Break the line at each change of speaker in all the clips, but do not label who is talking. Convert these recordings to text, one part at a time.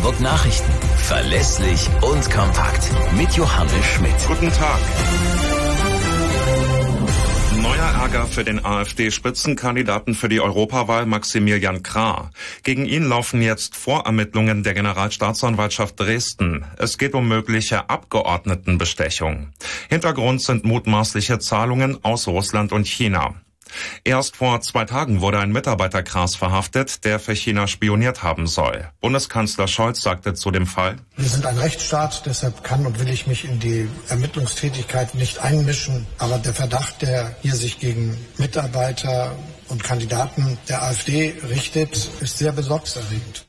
Hamburg Nachrichten. Verlässlich und kompakt. Mit Johannes Schmidt.
Guten Tag. Neuer Ärger für den AfD-Spitzenkandidaten für die Europawahl Maximilian Krah. Gegen ihn laufen jetzt Vorermittlungen der Generalstaatsanwaltschaft Dresden. Es geht um mögliche Abgeordnetenbestechung. Hintergrund sind mutmaßliche Zahlungen aus Russland und China. Erst vor 2 Tagen wurde ein Mitarbeiter Krahs verhaftet, der für China spioniert haben soll. Bundeskanzler Scholz sagte zu dem Fall:
Wir sind ein Rechtsstaat, deshalb kann und will ich mich in die Ermittlungstätigkeit nicht einmischen. Aber der Verdacht, der hier sich gegen Mitarbeiter und Kandidaten der AfD richtet, ist sehr besorgniserregend.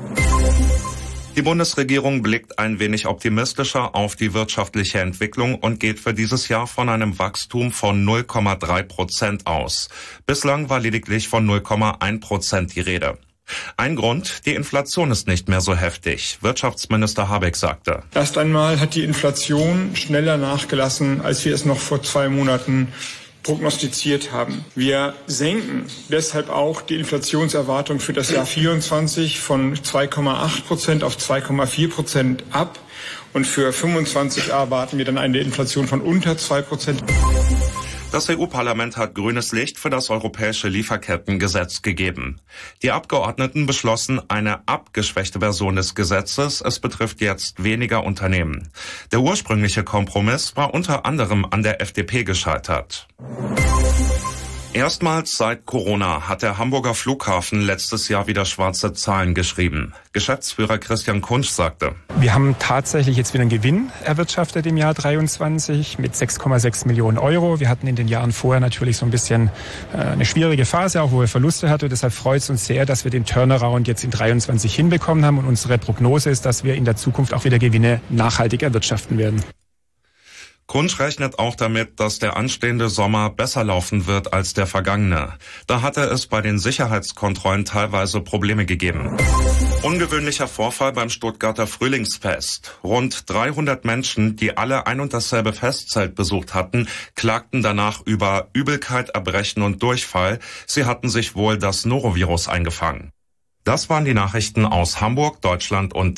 Die Bundesregierung blickt ein wenig optimistischer auf die wirtschaftliche Entwicklung und geht für dieses Jahr von einem Wachstum von 0,3% aus. Bislang war lediglich von 0,1% die Rede. Ein Grund: die Inflation ist nicht mehr so heftig. Wirtschaftsminister Habeck sagte:
Erst einmal hat die Inflation schneller nachgelassen, als wir es noch vor 2 Monaten prognostiziert haben. Wir senken deshalb auch die Inflationserwartung für das Jahr 24 von 2,8% auf 2,4% ab. Und für 25 erwarten wir dann eine Inflation von unter 2%.
Das EU-Parlament hat grünes Licht für das europäische Lieferkettengesetz gegeben. Die Abgeordneten beschlossen eine abgeschwächte Version des Gesetzes. Es betrifft jetzt weniger Unternehmen. Der ursprüngliche Kompromiss war unter anderem an der FDP gescheitert. Erstmals seit Corona hat der Hamburger Flughafen letztes Jahr wieder schwarze Zahlen geschrieben. Geschäftsführer Christian Kunsch sagte:
Wir haben tatsächlich jetzt wieder einen Gewinn erwirtschaftet im Jahr 23 mit 6,6 Millionen Euro. Wir hatten in den Jahren vorher natürlich so ein bisschen eine schwierige Phase, auch wo wir Verluste hatten. Deshalb freut es uns sehr, dass wir den Turnaround jetzt in 23 hinbekommen haben. Und unsere Prognose ist, dass wir in der Zukunft auch wieder Gewinne nachhaltig erwirtschaften werden.
Kunsch rechnet auch damit, dass der anstehende Sommer besser laufen wird als der vergangene. Da hatte es bei den Sicherheitskontrollen teilweise Probleme gegeben. Ungewöhnlicher Vorfall beim Stuttgarter Frühlingsfest. Rund 300 Menschen, die alle ein und dasselbe Festzelt besucht hatten, klagten danach über Übelkeit, Erbrechen und Durchfall. Sie hatten sich wohl das Norovirus eingefangen. Das waren die Nachrichten aus Hamburg, Deutschland und